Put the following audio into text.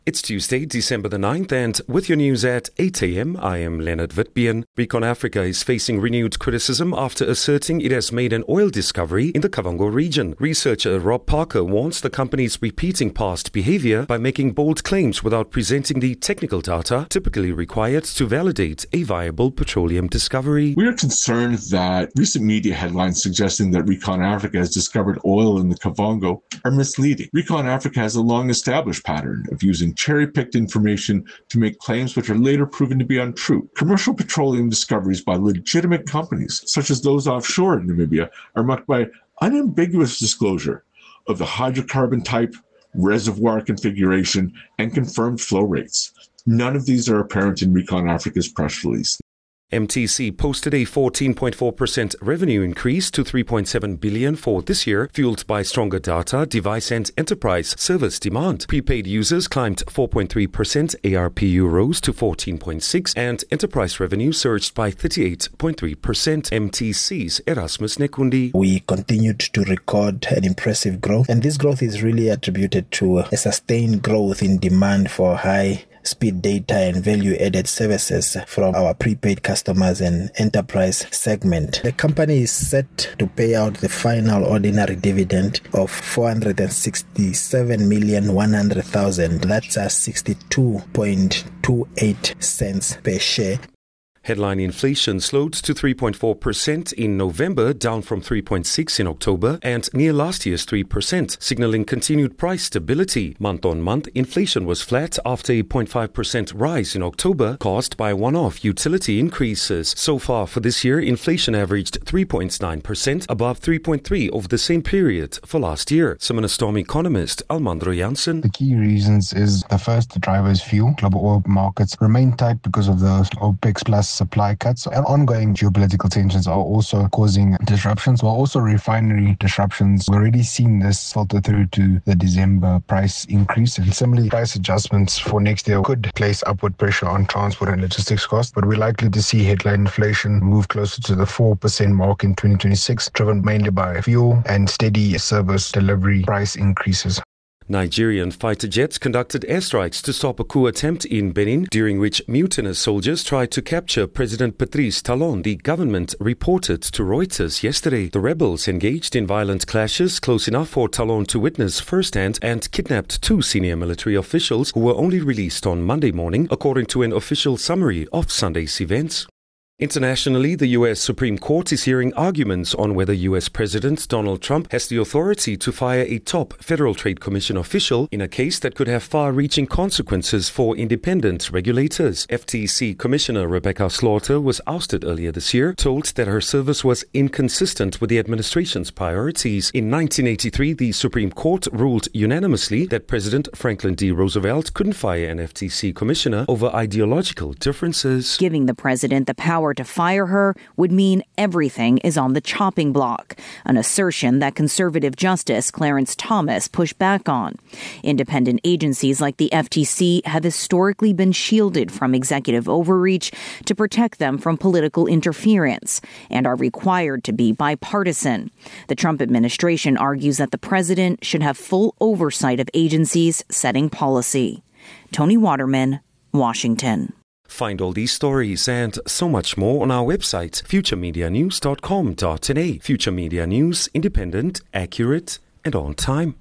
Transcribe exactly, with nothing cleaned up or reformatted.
It's Tuesday, December the ninth, and with your news at eight a.m, I am Leonard Witbeen. Recon Africa is facing renewed criticism after asserting it has made an oil discovery in the Kavango region. Researcher Rob Parker warns the company is repeating past behavior by making bold claims without presenting the technical data typically required to validate a viable petroleum discovery. We are concerned that recent media headlines suggesting that Recon Africa has discovered oil in the Kavango are misleading. Recon Africa has a long-established pattern of using cherry-picked information to make claims which are later proven to be untrue. Commercial petroleum discoveries by legitimate companies, such as those offshore in Namibia, are marked by unambiguous disclosure of the hydrocarbon type, reservoir configuration, and confirmed flow rates. None of these are apparent in Recon Africa's press release. M T C posted a fourteen point four percent revenue increase to three point seven billion dollars for this year, fueled by stronger data, device and enterprise service demand. Prepaid users climbed four point three percent, A R P U rose to fourteen point six, and enterprise revenue surged by thirty-eight point three percent. M T C's Erasmus Nekundi. We continued to record an impressive growth, and this growth is really attributed to a sustained growth in demand for high speed data and value-added services from our prepaid customers and enterprise segment. The company is set to pay out the final ordinary dividend of four hundred sixty-seven million one hundred thousand. That's a sixty-two point two eight cents per share. Headline inflation slowed to three point four percent in November, down from three point six in October and near last year's three percent, signaling continued price stability. Month-on-month, inflation was flat after a zero point five percent rise in October, caused by one-off utility increases. So far for this year, inflation averaged three point nine percent, above three point three over the same period for last year. Summoner Storm economist Almandro Janssen. The key reasons is the first, the driver is fuel. Global oil markets remain tight because of the OPEC plus supply cuts, and ongoing geopolitical tensions are also causing disruptions, while also refinery disruptions. We've already seen this filter through to the December price increase, and similarly price adjustments for next year could place upward pressure on transport and logistics costs, but we're likely to see headline inflation move closer to the four percent mark in twenty twenty-six, driven mainly by fuel and steady service delivery price increases. Nigerian fighter jets conducted airstrikes to stop a coup attempt in Benin, during which mutinous soldiers tried to capture President Patrice Talon, the government reported to Reuters yesterday. The rebels engaged in violent clashes close enough for Talon to witness firsthand and kidnapped two senior military officials who were only released on Monday morning, according to an official summary of Sunday's events. Internationally, the U S Supreme Court is hearing arguments on whether U S President Donald Trump has the authority to fire a top Federal Trade Commission official in a case that could have far-reaching consequences for independent regulators. F T C Commissioner Rebecca Slaughter was ousted earlier this year, told that her service was inconsistent with the administration's priorities. In nineteen eighty-three, the Supreme Court ruled unanimously that President Franklin D. Roosevelt couldn't fire an F T C commissioner over ideological differences. Giving the president the power to fire her would mean everything is on the chopping block, an assertion that conservative Justice Clarence Thomas pushed back on. Independent agencies like the F T C have historically been shielded from executive overreach to protect them from political interference and are required to be bipartisan. The Trump administration argues that the president should have full oversight of agencies setting policy. Tony Waterman, Washington. Find all these stories and so much more on our website, future media news dot com dot n a. Future Media News, independent, accurate, and on time.